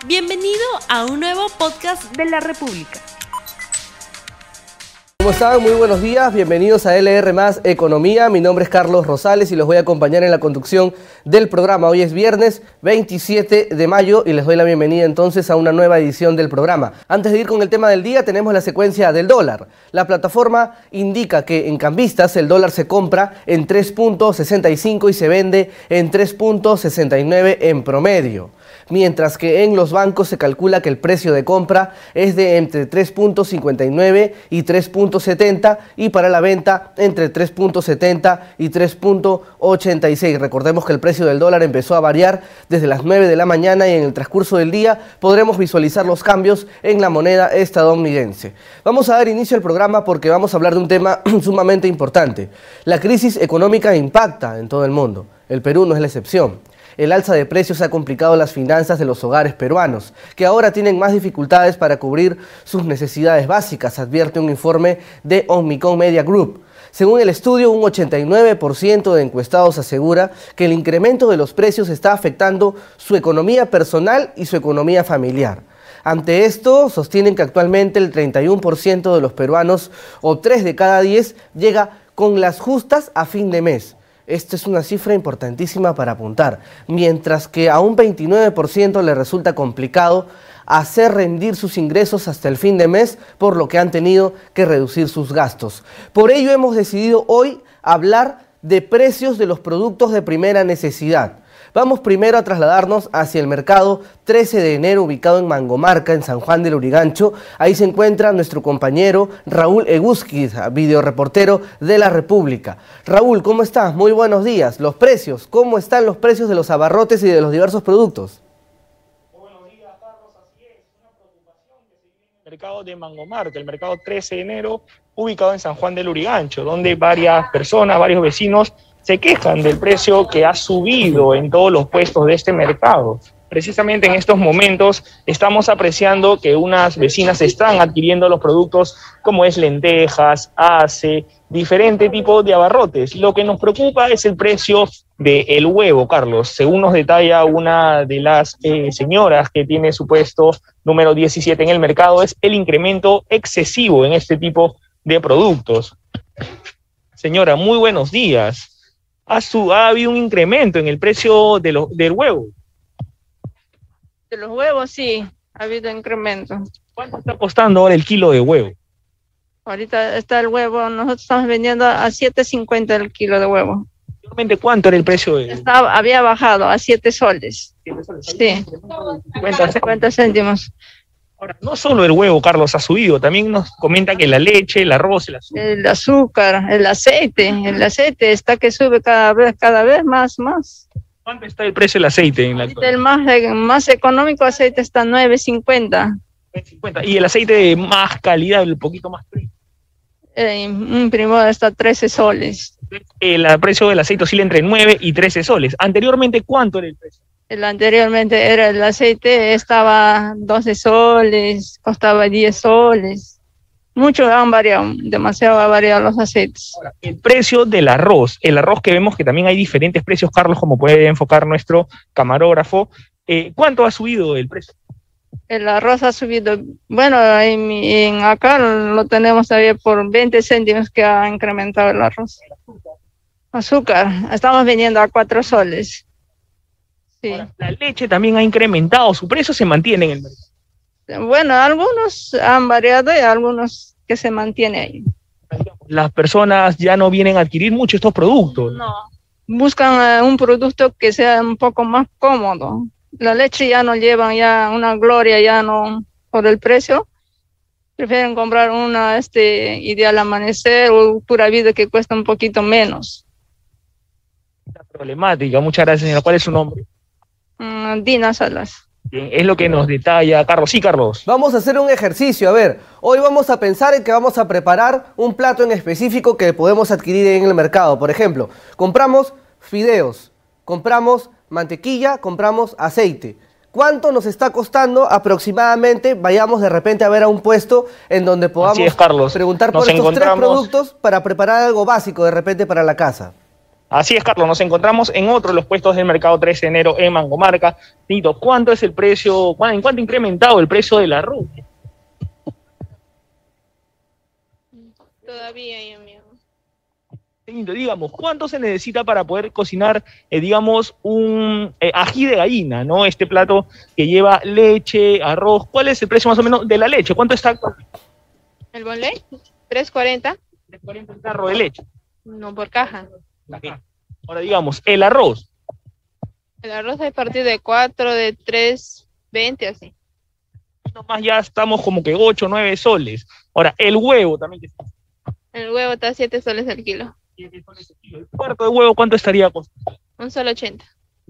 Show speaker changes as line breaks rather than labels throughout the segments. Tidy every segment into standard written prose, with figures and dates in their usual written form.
Bienvenido a un nuevo podcast de La República.
¿Cómo están? Muy buenos días, bienvenidos a LR Más Economía. Mi nombre es Carlos Rosales y los voy a acompañar en la conducción del programa. Hoy es viernes 27 de mayo y les doy la bienvenida entonces a una nueva edición del programa. Antes de ir con el tema del día, tenemos la secuencia del dólar. La plataforma indica que en cambistas el dólar se compra en 3.65 y se vende en 3.69 en promedio. Mientras que en los bancos se calcula que el precio de compra es de entre 3.59 y 3.70 y para la venta entre 3.70 y 3.86. Recordemos que el precio del dólar empezó a variar desde las 9 de la mañana y en el transcurso del día podremos visualizar los cambios en la moneda estadounidense. Vamos a dar inicio al programa porque vamos a hablar de un tema sumamente importante. La crisis económica impacta en todo el mundo. El Perú no es la excepción. El alza de precios ha complicado las finanzas de los hogares peruanos, que ahora tienen más dificultades para cubrir sus necesidades básicas, advierte un informe de Omnicom Media Group. Según el estudio, un 89% de encuestados asegura que el incremento de los precios está afectando su economía personal y su economía familiar. Ante esto, sostienen que actualmente el 31% de los peruanos, o 3 de cada 10, llega con las justas a fin de mes. Esta es una cifra importantísima para apuntar, mientras que a un 29% le resulta complicado hacer rendir sus ingresos hasta el fin de mes, por lo que han tenido que reducir sus gastos. Por ello hemos decidido hoy hablar de precios de los productos de primera necesidad. Vamos primero a trasladarnos hacia el mercado 13 de enero ubicado en Mangomarca, en San Juan del Lurigancho. Ahí se encuentra nuestro compañero Raúl Egusquiz, videoreportero de La República. Raúl, ¿cómo estás? Muy buenos días. Los precios, ¿cómo están los precios de los abarrotes y de los diversos productos?
Muy buenos días, Carlos. Así es, una preocupación que se vive en el mercado de Mangomarca, el mercado 13 de enero ubicado en San Juan del Lurigancho, donde varias personas, varios vecinos se quejan del precio que ha subido en todos los puestos de este mercado. Precisamente en estos momentos estamos apreciando que unas vecinas están adquiriendo los productos como es lentejas, ace, diferente tipo de abarrotes. Lo que nos preocupa es el precio del huevo, Carlos. Según nos detalla una de las señoras que tiene su puesto número 17 en el mercado, es el incremento excesivo en este tipo de productos. Señora, muy buenos días. Ha habido un incremento en el precio del huevo.
De los huevos sí, ha habido incremento.
¿Cuánto está costando ahora el kilo de huevo?
Ahorita está el huevo, nosotros estamos vendiendo a 7.50 el kilo de huevo.
¿Anteriormente cuánto era el precio?
Había bajado a 7 soles.
7 soles.
Sí, 50 céntimos.
Ahora, no solo el huevo, Carlos, ha subido, también nos comenta que la leche, el arroz, el azúcar.
El azúcar, el aceite está que sube cada vez más.
¿Cuánto está el precio del aceite en la actualidad?
El más económico aceite está 9.50.
9.50. ¿Y el aceite de más calidad, un poquito más frío?
Un primor está 13 soles.
El precio del aceite oscila entre 9 y 13 soles. Anteriormente, ¿cuánto era el precio?
Anteriormente el aceite estaba 12 soles, costaba 10 soles. Mucho han variado, demasiado han variado los aceites.
Ahora, el precio del arroz, el arroz que vemos que también hay diferentes precios, Carlos, como puede enfocar nuestro camarógrafo. ¿Cuánto ha subido el precio?
El arroz ha subido, bueno, acá lo tenemos todavía por 20 céntimos que ha incrementado el arroz. Azúcar, estamos vendiendo a 4 soles. Sí.
Ahora, la leche también ha incrementado, su precio se mantiene en el mercado.
Bueno, algunos han variado y algunos que se mantienen ahí.
Las personas ya no vienen a adquirir mucho estos productos.
No, buscan un producto que sea un poco más cómodo. La leche ya no llevan ya una gloria, ya no, por el precio. Prefieren comprar una Ideal Amanecer o Pura Vida que cuesta un poquito menos.
Esta problemática, muchas gracias, señora. ¿Cuál es su nombre?
Dina Salas.
Bien, es lo que nos detalla Carlos. Sí, Carlos.
Vamos a hacer un ejercicio. A ver, hoy vamos a pensar en que vamos a preparar un plato en específico que podemos adquirir en el mercado. Por ejemplo, compramos fideos, compramos mantequilla, compramos aceite. ¿Cuánto nos está costando aproximadamente? Vayamos de repente a ver a un puesto en donde podamos
Carlos,
preguntar por estos 3 productos para preparar algo básico de repente para la casa.
Así es, Carlos, nos encontramos en otro de los puestos del mercado 13 de enero en Mangomarca. Tito, ¿cuánto es el precio, en cuánto ha incrementado el precio del arroz?
Todavía, amigo.
Digamos, ¿cuánto se necesita para poder cocinar, digamos, un ají de gallina, ¿no? Este plato que lleva leche, arroz. ¿Cuál es el precio más o menos de la leche? ¿Cuánto está?
¿El bonley? 3.40.
3.40 el tarro de leche.
No, por caja.
Ahora, digamos, el arroz.
El arroz es a partir de 4, de 3.20, así.
Nomás ya estamos como que 8, 9 soles. Ahora, el huevo también.
El huevo está a 7 soles el kilo.
El cuarto de huevo, ¿cuánto estaría costando?
Un solo 80.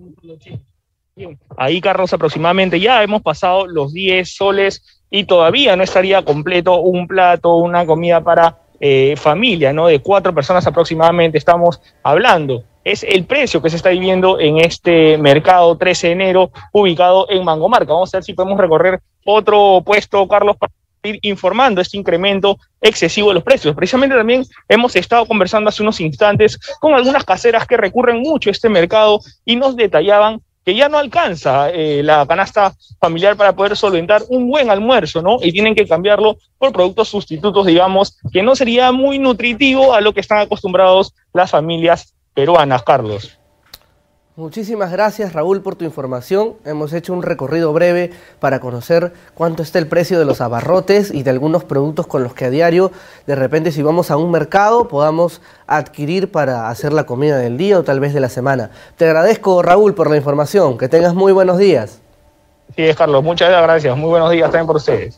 Bien. Ahí, Carlos, aproximadamente ya hemos pasado los 10 soles y todavía no estaría completo un plato, una comida para familia, ¿no? De 4 personas aproximadamente estamos hablando. Es el precio que se está viviendo en este mercado 13 de enero, ubicado en Mangomarca. Vamos a ver si podemos recorrer otro puesto, Carlos, para ir informando este incremento excesivo de los precios. Precisamente también hemos estado conversando hace unos instantes con algunas caseras que recurren mucho a este mercado y nos detallaban que ya no alcanza la canasta familiar para poder solventar un buen almuerzo, ¿no? Y tienen que cambiarlo por productos sustitutos, digamos, que no sería muy nutritivo a lo que están acostumbrados las familias peruanas, Carlos.
Muchísimas gracias, Raúl, por tu información. Hemos hecho un recorrido breve para conocer cuánto está el precio de los abarrotes y de algunos productos con los que a diario, de repente, si vamos a un mercado, podamos adquirir para hacer la comida del día o tal vez de la semana. Te agradezco, Raúl, por la información. Que tengas muy buenos días.
Sí, es Carlos. Muchas gracias. Muy buenos días también por ustedes.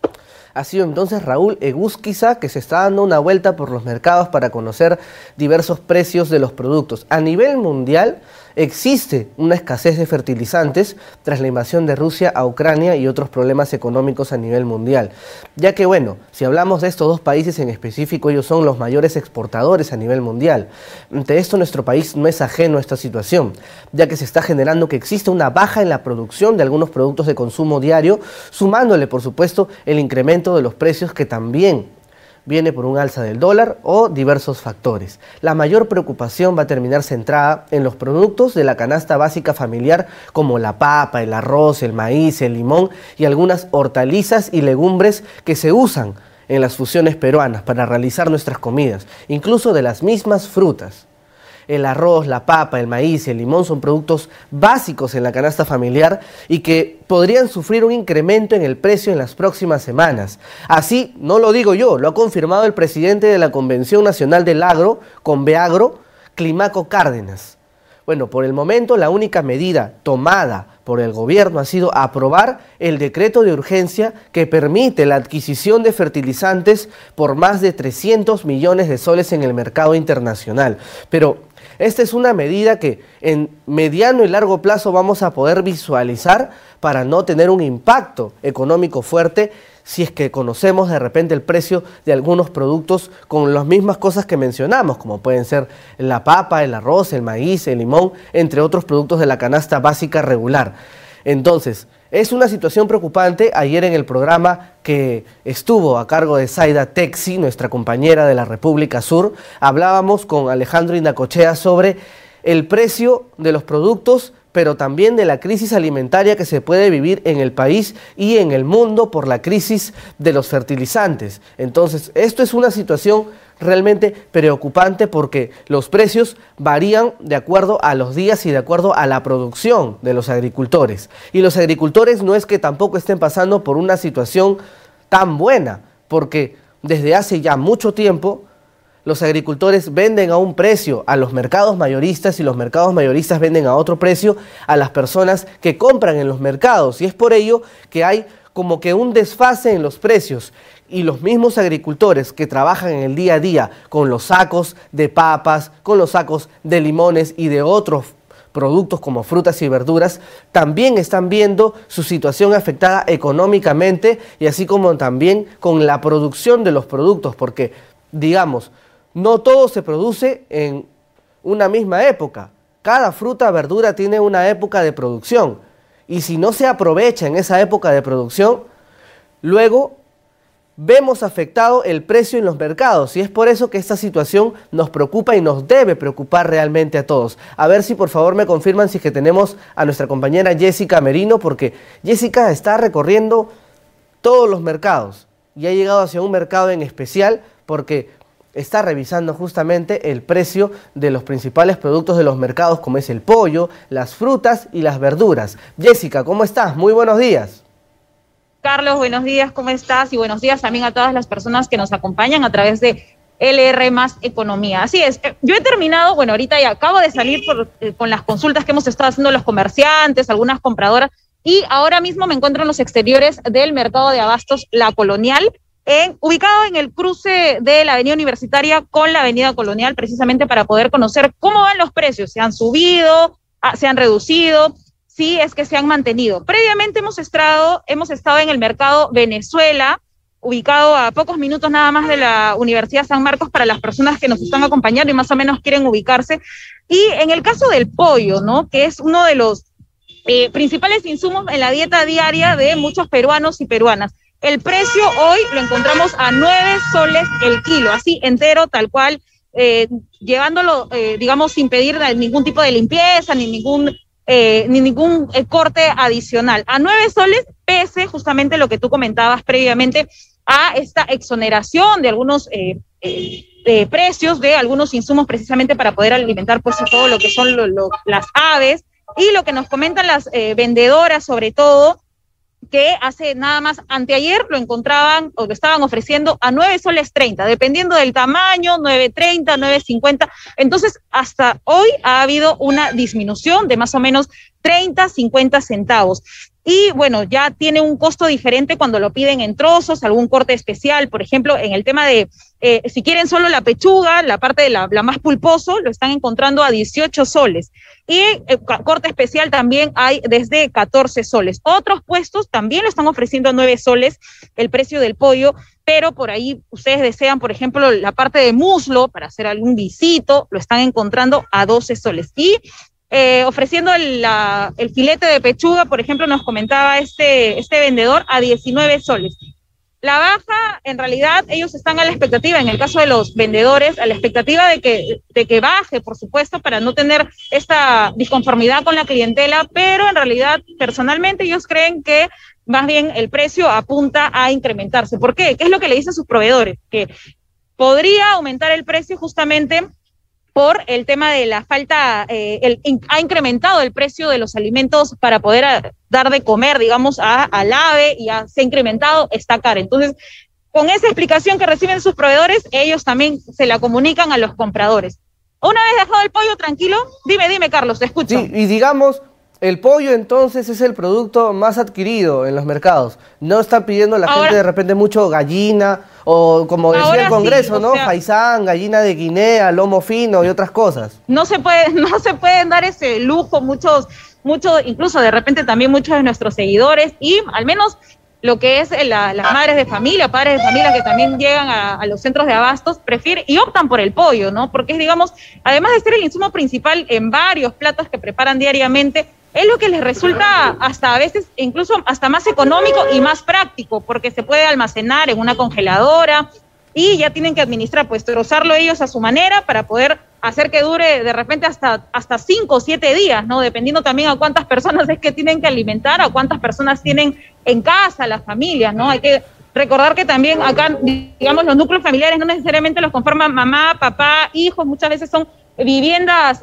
Ha sido entonces Raúl Egusquiza, que se está dando una vuelta por los mercados para conocer diversos precios de los productos. A nivel mundial existe una escasez de fertilizantes tras la invasión de Rusia a Ucrania y otros problemas económicos a nivel mundial. Ya que, bueno, si hablamos de estos dos países en específico, ellos son los mayores exportadores a nivel mundial. Ante esto, nuestro país no es ajeno a esta situación, ya que se está generando que existe una baja en la producción de algunos productos de consumo diario, sumándole, por supuesto, el incremento de los precios que también viene por un alza del dólar o diversos factores. La mayor preocupación va a terminar centrada en los productos de la canasta básica familiar como la papa, el arroz, el maíz, el limón y algunas hortalizas y legumbres que se usan en las fusiones peruanas para realizar nuestras comidas, incluso de las mismas frutas. El arroz, la papa, el maíz y el limón son productos básicos en la canasta familiar y que podrían sufrir un incremento en el precio en las próximas semanas. Así, no lo digo yo, lo ha confirmado el presidente de la Convención Nacional del Agro, Conveagro, Climaco Cárdenas. Bueno, por el momento la única medida tomada por el gobierno ha sido aprobar el decreto de urgencia que permite la adquisición de fertilizantes por más de 300 millones de soles en el mercado internacional. Pero esta es una medida que en mediano y largo plazo vamos a poder visualizar para no tener un impacto económico fuerte si es que conocemos de repente el precio de algunos productos con las mismas cosas que mencionamos, como pueden ser la papa, el arroz, el maíz, el limón, entre otros productos de la canasta básica regular. Entonces, es una situación preocupante. Ayer en el programa que estuvo a cargo de Zaida Texi, nuestra compañera de la República Sur, hablábamos con Alejandro Indacochea sobre el precio de los productos, pero también de la crisis alimentaria que se puede vivir en el país y en el mundo por la crisis de los fertilizantes. Entonces, esto es una situación realmente preocupante porque los precios varían de acuerdo a los días y de acuerdo a la producción de los agricultores. Y los agricultores no es que tampoco estén pasando por una situación tan buena, porque desde hace ya mucho tiempo los agricultores venden a un precio a los mercados mayoristas y los mercados mayoristas venden a otro precio a las personas que compran en los mercados. Y es por ello que hay como que un desfase en los precios. Y los mismos agricultores que trabajan en el día a día con los sacos de papas, con los sacos de limones y de otros productos como frutas y verduras, también están viendo su situación afectada económicamente y así como también con la producción de los productos, porque, digamos, no todo se produce en una misma época. Cada fruta o verdura tiene una época de producción y si no se aprovecha en esa época de producción, luego vemos afectado el precio en los mercados y es por eso que esta situación nos preocupa y nos debe preocupar realmente a todos. A ver si por favor me confirman si es que tenemos a nuestra compañera Jessica Merino, porque Jessica está recorriendo todos los mercados y ha llegado hacia un mercado en especial porque está revisando justamente el precio de los principales productos de los mercados, como es el pollo, las frutas y las verduras. Jessica, ¿cómo estás? Muy buenos días.
Carlos, buenos días, ¿cómo estás? Y buenos días también a todas las personas que nos acompañan a través de LR más Economía. Así es, yo he terminado, bueno, ahorita ya acabo de salir con las consultas que hemos estado haciendo los comerciantes, algunas compradoras, y ahora mismo me encuentro en los exteriores del mercado de abastos La Colonial, ubicado en el cruce de la avenida Universitaria con la avenida Colonial, precisamente para poder conocer cómo van los precios, se han subido, se han reducido, sí es que se han mantenido. Previamente hemos estado en el mercado Venezuela, ubicado a pocos minutos nada más de la Universidad San Marcos, para las personas que nos están acompañando y más o menos quieren ubicarse. Y en el caso del pollo, ¿no?, que es uno de los principales insumos en la dieta diaria de muchos peruanos y peruanas. El precio hoy lo encontramos a 9 soles el kilo, así entero, tal cual, llevándolo, digamos, sin pedir ningún tipo de limpieza, ni ningún corte adicional. A 9 soles, pese justamente lo que tú comentabas previamente, a esta exoneración de algunos precios de algunos insumos precisamente para poder alimentar pues todo lo que son las aves, y lo que nos comentan las vendedoras sobre todo, que hace nada más anteayer lo encontraban o lo estaban ofreciendo a 9 soles 30, dependiendo del tamaño, 9.30, 9.50. Entonces, hasta hoy ha habido una disminución de más o menos 30, 50 centavos. Y bueno, ya tiene un costo diferente cuando lo piden en trozos, algún corte especial. Por ejemplo, en el tema de, si quieren solo la pechuga, la parte de la más pulposo, lo están encontrando a 18 soles. Y corte especial también hay desde 14 soles. Otros puestos también lo están ofreciendo a 9 soles el precio del pollo, pero por ahí ustedes desean, por ejemplo, la parte de muslo para hacer algún guisito, lo están encontrando a 12 soles. Y ofreciendo el filete de pechuga, por ejemplo, nos comentaba este vendedor a 19 soles. La baja, en realidad, ellos están a la expectativa, en el caso de los vendedores, a la expectativa de que baje, por supuesto, para no tener esta disconformidad con la clientela, pero en realidad, personalmente, ellos creen que más bien el precio apunta a incrementarse. ¿Por qué? ¿Qué es lo que le dicen sus proveedores? Que podría aumentar el precio justamente por el tema de la falta, ha incrementado el precio de los alimentos para poder dar de comer, digamos, al ave, y se ha incrementado esta cara. Entonces, con esa explicación que reciben sus proveedores, ellos también se la comunican a los compradores. Una vez dejado el pollo tranquilo, dime, Carlos, te escucho.
Sí, y digamos, el pollo entonces es el producto más adquirido en los mercados. No está pidiendo la gente de repente mucho gallina, o como decía el Congreso, sí, ¿no? Faisán, gallina de Guinea, lomo fino y otras cosas.
No se pueden dar ese lujo muchos, incluso de repente también muchos de nuestros seguidores, y al menos lo que es las madres de familia, padres de familia que también llegan a los centros de abastos, prefieren y optan por el pollo, ¿no? Porque es, digamos, además de ser el insumo principal en varios platos que preparan diariamente, es lo que les resulta hasta a veces incluso hasta más económico y más práctico, porque se puede almacenar en una congeladora y ya tienen que administrar, pues trozarlo ellos a su manera para poder hacer que dure de repente hasta 5 o 7 días, ¿no? Dependiendo también a cuántas personas es que tienen que alimentar, a cuántas personas tienen en casa, las familias, ¿no? Hay que recordar que también acá, digamos, los núcleos familiares no necesariamente los conforman mamá, papá, hijos, muchas veces son viviendas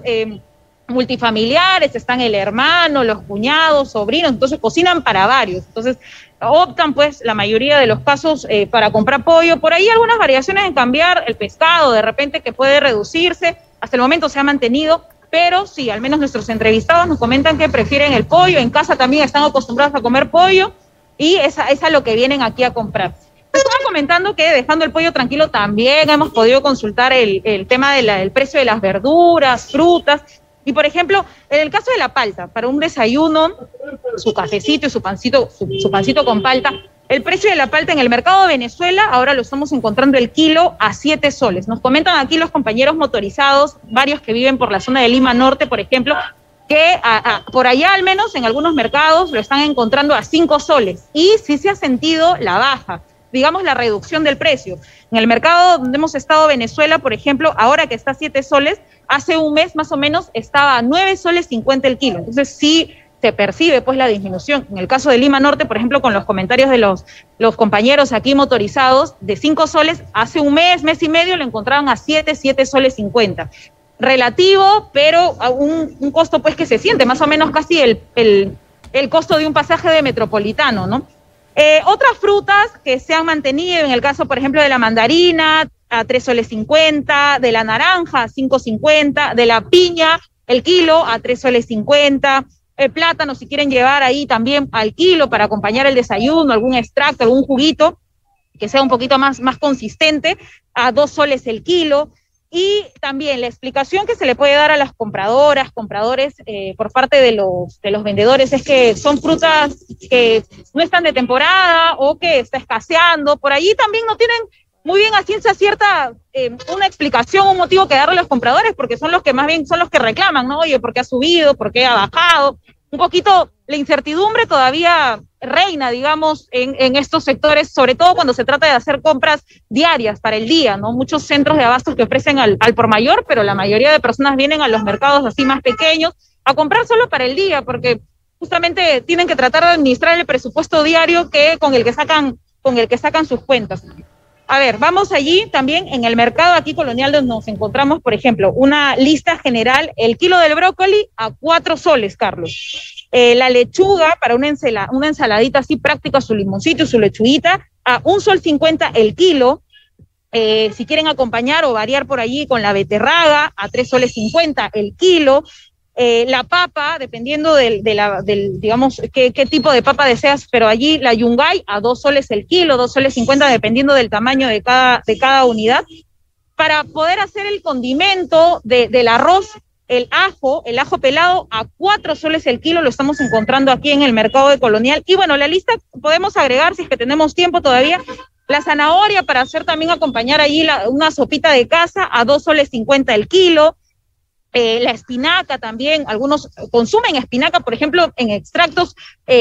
multifamiliares, están el hermano, los cuñados, sobrinos, entonces cocinan para varios, entonces optan pues la mayoría de los casos para comprar pollo. Por ahí algunas variaciones en cambiar el pescado, de repente que puede reducirse, hasta el momento se ha mantenido, pero sí, al menos nuestros entrevistados nos comentan que prefieren el pollo, en casa también están acostumbrados a comer pollo y es a lo que vienen aquí a comprar. Estaba comentando que dejando el pollo tranquilo también hemos podido consultar el tema del precio de las verduras, frutas. Y, por ejemplo, en el caso de la palta, para un desayuno, su cafecito y su pancito con palta, el precio de la palta en el mercado de Venezuela ahora lo estamos encontrando el kilo a 7 soles. Nos comentan aquí los compañeros motorizados, varios que viven por la zona de Lima Norte, por ejemplo, que por allá al menos en algunos mercados lo están encontrando a 5 soles. Y sí se ha sentido la baja. digamos, la reducción del precio. En el mercado donde hemos estado, Venezuela, por ejemplo, ahora que está a 7 soles, hace un mes más o menos estaba a 9 soles 50 el kilo. Entonces sí se percibe pues la disminución. En el caso de Lima Norte, por ejemplo, con los comentarios de los compañeros aquí motorizados, de 5 soles, hace un mes, mes y medio, lo encontraban a 7 soles 50. Relativo, pero a un costo pues que se siente, más o menos casi el costo de un pasaje de metropolitano, ¿no? Otras frutas que se han mantenido, en el caso, por ejemplo, de la mandarina, a 3 soles 50, de la naranja, a 5.50, de la piña, el kilo, a 3 soles 50, el plátano, si quieren llevar ahí también al kilo para acompañar el desayuno, algún extracto, algún juguito, que sea un poquito más consistente, a 2 soles el kilo. Y también la explicación que se le puede dar a las compradores por parte de los vendedores es que son frutas que no están de temporada o que está escaseando. Por allí también no tienen muy bien a ciencia cierta una explicación, un motivo que darle a los compradores, porque son los que más bien son los que reclaman, ¿no? Oye, ¿por qué ha subido? ¿Por qué ha bajado? Un poquito la incertidumbre todavía reina, digamos, en estos sectores, sobre todo cuando se trata de hacer compras diarias para el día, ¿no? Muchos centros de abastos que ofrecen al por mayor, pero la mayoría de personas vienen a los mercados así más pequeños a comprar solo para el día, porque justamente tienen que tratar de administrar el presupuesto diario con el que sacan sus cuentas. A ver, vamos allí también en el mercado aquí colonial donde nos encontramos, por ejemplo, una lista general, el kilo del brócoli a 4 soles, Carlos. La lechuga para una ensaladita así práctica, su limoncito y su lechuguita, a 1.50 sol el kilo. Si quieren acompañar o variar por allí con la beterraga, a 3 soles 50 el kilo. La papa, dependiendo digamos, qué tipo de papa deseas, pero allí la yungay a 2 soles el kilo, 2 soles 50, dependiendo del tamaño de cada unidad. Para poder hacer el condimento del arroz, el ajo pelado a 4 soles el kilo, lo estamos encontrando aquí en el mercado de Colonial. Y bueno, la lista podemos agregar, si es que tenemos tiempo todavía, la zanahoria para hacer también acompañar allí una sopita de casa a 2 soles 50 el kilo. La espinaca también, algunos consumen espinaca, por ejemplo, en extractos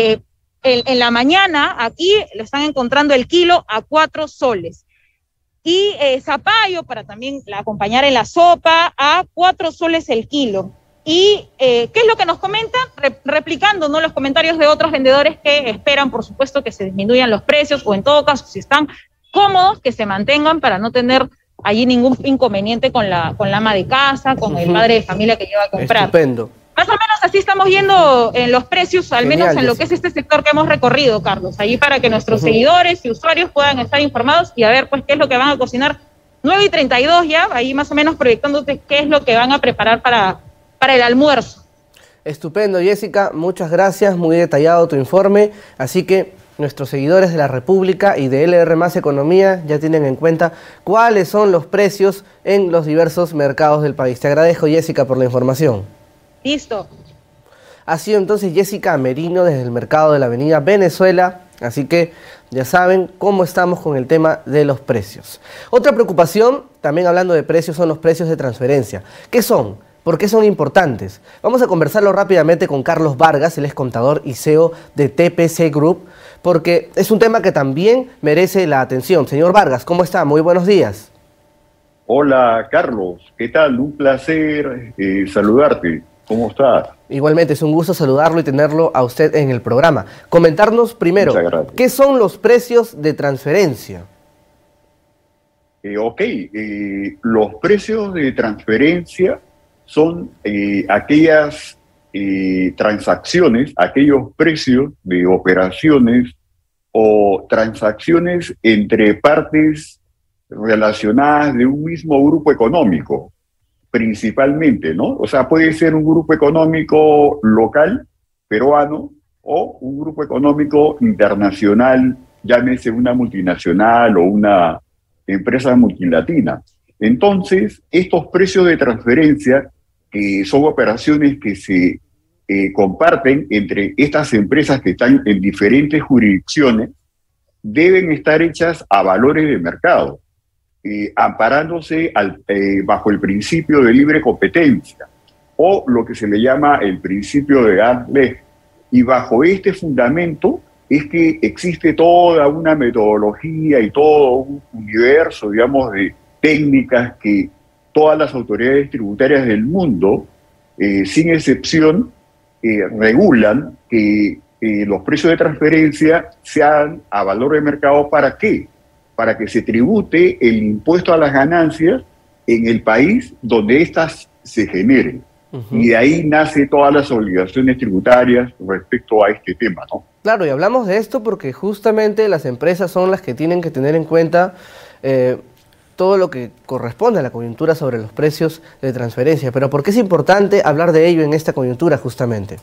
en la mañana, aquí lo están encontrando el kilo a 4 soles. Y zapallo para también acompañar en la sopa a 4 soles el kilo. Y ¿qué es lo que nos comentan? Replicando, ¿no?, los comentarios de otros vendedores que esperan, por supuesto, que se disminuyan los precios, o en todo caso, si están cómodos, que se mantengan para no tener allí ningún inconveniente con la ama de casa, con el padre de familia que lleva a comprar.
Estupendo.
Más o menos así estamos yendo en los precios, al
Genial,
menos en lo que es este sector que hemos recorrido, Carlos, allí para que nuestros seguidores y usuarios puedan estar informados y a ver pues qué es lo que van a cocinar. 9:32 ya, ahí más o menos proyectándote qué es lo que van a preparar para el almuerzo.
Estupendo, Jessica, muchas gracias, muy detallado tu informe, así que nuestros seguidores de La República y de LR Más Economía ya tienen en cuenta cuáles son los precios en los diversos mercados del país. Te agradezco, Jessica, por la información.
Listo.
Ha sido entonces Jessica Merino desde el mercado de la Avenida Venezuela, así que ya saben cómo estamos con el tema de los precios. Otra preocupación, también hablando de precios, son los precios de transferencia. ¿Qué son? ¿Por qué son importantes? Vamos a conversarlo rápidamente con Carlos Vargas, él es contador y CEO de TPC Group, porque es un tema que también merece la atención. Señor Vargas, ¿cómo está? Muy buenos días.
Hola, Carlos. ¿Qué tal? Un placer saludarte. ¿Cómo estás?
Igualmente, es un gusto saludarlo y tenerlo a usted en el programa. Comentarnos primero, ¿qué son los precios de transferencia?
Los precios de transferencia son aquellas transacciones, aquellos precios de operaciones o transacciones entre partes relacionadas de un mismo grupo económico, principalmente, ¿no? O sea, puede ser un grupo económico local, peruano, o un grupo económico internacional, llámese una multinacional o una empresa multilatina. Entonces, estos precios de transferencia, que son operaciones que se comparten entre estas empresas que están en diferentes jurisdicciones, deben estar hechas a valores de mercado, amparándose bajo el principio de libre competencia, o lo que se le llama el principio de arm's length. Y bajo este fundamento es que existe toda una metodología y todo un universo, digamos, de técnicas que todas las autoridades tributarias del mundo, sin excepción, regulan que los precios de transferencia sean a valor de mercado. ¿Para qué? Para que se tribute el impuesto a las ganancias en el país donde éstas se generen. Y de ahí nace todas las obligaciones tributarias respecto a este tema, ¿no?
Claro, y hablamos de esto porque justamente las empresas son las que tienen que tener en cuenta todo lo que corresponde a la coyuntura sobre los precios de transferencia. Pero ¿por qué es importante hablar de ello en esta coyuntura justamente?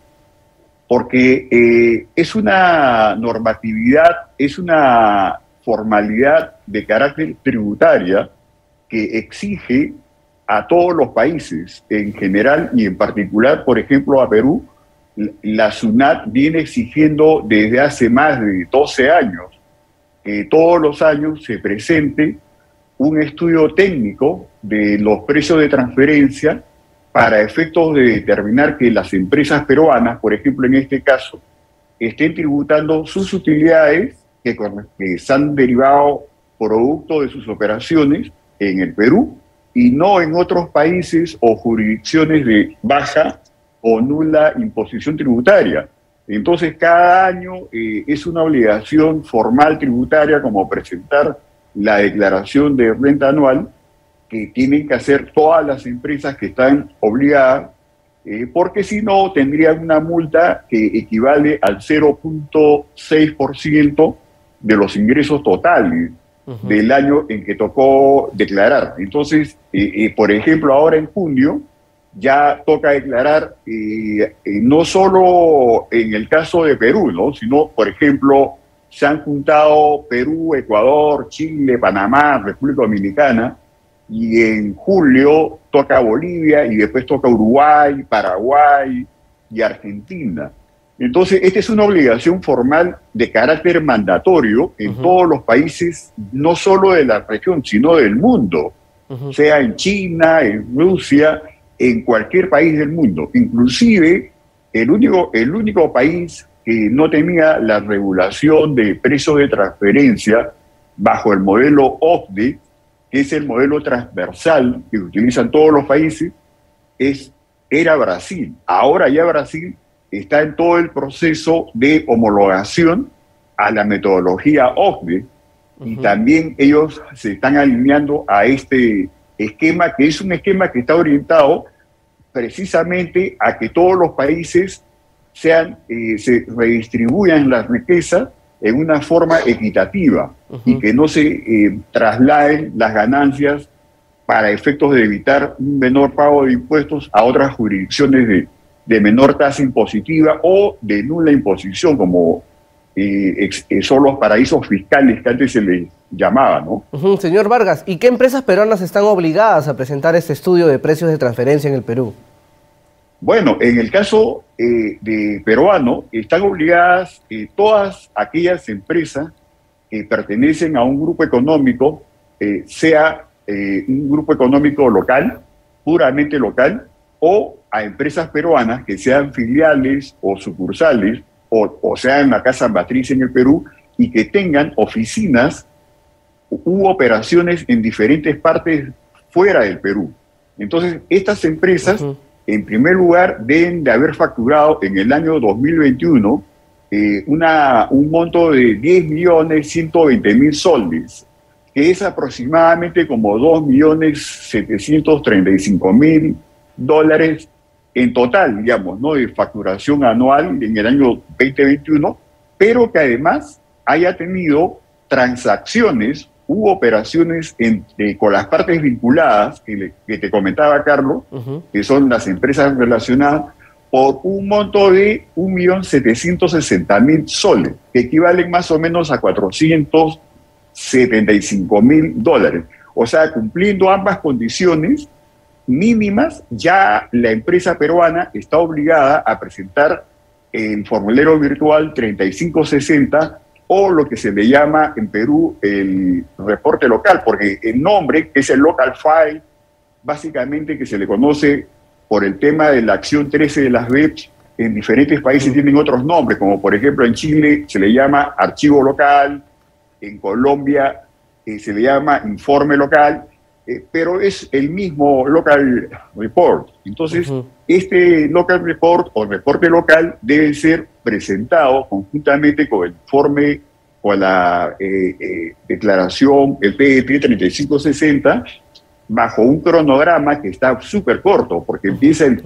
Porque es una normatividad, es una formalidad de carácter tributaria que exige a todos los países en general y en particular, por ejemplo, a Perú. La SUNAT viene exigiendo desde hace más de 12 años que todos los años se presente un estudio técnico de los precios de transferencia para efectos de determinar que las empresas peruanas, por ejemplo en este caso, estén tributando sus utilidades que se han derivado producto de sus operaciones en el Perú y no en otros países o jurisdicciones de baja o nula imposición tributaria. Entonces, cada año es una obligación formal tributaria como presentar la declaración de renta anual que tienen que hacer todas las empresas que están obligadas, porque si no tendrían una multa que equivale al 0.6% de los ingresos totales del año en que tocó declarar. Entonces, por ejemplo, ahora en junio ya toca declarar no solo en el caso de Perú, ¿no? Sino, por ejemplo, se han juntado Perú, Ecuador, Chile, Panamá, República Dominicana, y en julio toca Bolivia y después toca Uruguay, Paraguay y Argentina. Entonces, esta es una obligación formal de carácter mandatorio en todos los países, no solo de la región, sino del mundo, sea en China, en Rusia, en cualquier país del mundo. Inclusive, el único país que no tenía la regulación de precios de transferencia bajo el modelo OCDE, que es el modelo transversal que utilizan todos los países, era Brasil. Ahora ya Brasil está en todo el proceso de homologación a la metodología OCDE, y también ellos se están alineando a este esquema, que es un esquema que está orientado precisamente a que todos los países se redistribuyan la riqueza en una forma equitativa y que no se trasladen las ganancias para efectos de evitar un menor pago de impuestos a otras jurisdicciones de menor tasa impositiva o de nula imposición, como son los paraísos fiscales que antes se les llamaba, ¿no?
Señor Vargas, ¿y qué empresas peruanas están obligadas a presentar este estudio de precios de transferencia en el Perú?
Bueno, en el caso de peruano, están obligadas todas aquellas empresas que pertenecen a un grupo económico, sea un grupo económico local, puramente local, o a empresas peruanas que sean filiales o sucursales, o sean la casa matriz en el Perú, y que tengan oficinas u operaciones en diferentes partes fuera del Perú. Entonces, estas empresas, en primer lugar, deben de haber facturado en el año 2021 un monto de 10.120.000 soles, que es aproximadamente como $2.735.000 en total, digamos, ¿no?, de facturación anual en el año 2021, pero que además haya tenido transacciones u operaciones con las partes vinculadas que te comentaba Carlos, que son las empresas relacionadas, por un monto de 1.760.000 soles, que equivalen más o menos a $475.000. O sea, cumpliendo ambas condiciones mínimas, ya la empresa peruana está obligada a presentar el formulario virtual 3560, o lo que se le llama en Perú el reporte local, porque el nombre, que es el local file, básicamente que se le conoce por el tema de la acción 13 de las BEPS, en diferentes países tienen otros nombres, como por ejemplo en Chile se le llama archivo local, en Colombia se le llama informe local, pero es el mismo local report. Entonces, este local report o reporte local debe ser presentado conjuntamente con el informe, con la declaración, el PET 3560, bajo un cronograma que está súper corto, porque empieza el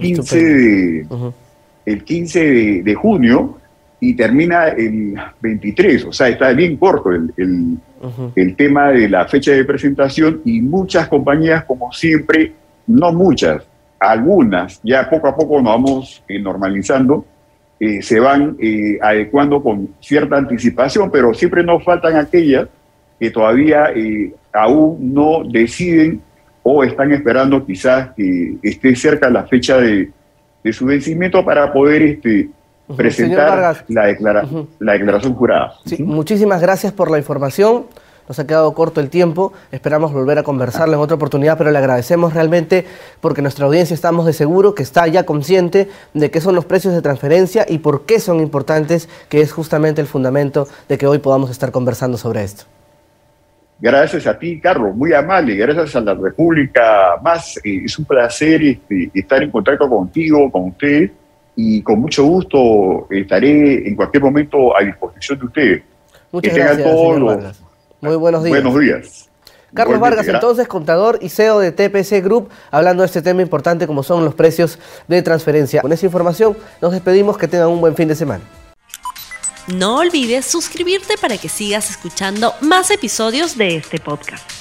15 de junio y termina el 23, o sea, está bien corto el tema de la fecha de presentación, y muchas compañías, como siempre, no muchas, algunas, ya poco a poco nos vamos normalizando, se van adecuando con cierta anticipación, pero siempre nos faltan aquellas que todavía aún no deciden o están esperando quizás que esté cerca la fecha de su vencimiento para poder presentar la declaración jurada.
Sí, muchísimas gracias por la información. Nos ha quedado corto el tiempo, esperamos volver a conversarlo en otra oportunidad, pero le agradecemos realmente porque nuestra audiencia estamos de seguro que está ya consciente de qué son los precios de transferencia y por qué son importantes, que es justamente el fundamento de que hoy podamos estar conversando sobre esto.
Gracias a ti, Carlos, muy amable, gracias a la República Más. Es un placer estar en contacto contigo, con usted, y con mucho gusto estaré en cualquier momento a disposición de ustedes.
Muchas gracias, señor Vargas. Muy buenos días.
Buenos días.
Carlos Vargas, entonces, contador y CEO de TPC Group, hablando de este tema importante como son los precios de transferencia. Con esa información nos despedimos, que tengan un buen fin de semana.
No olvides suscribirte para que sigas escuchando más episodios de este podcast.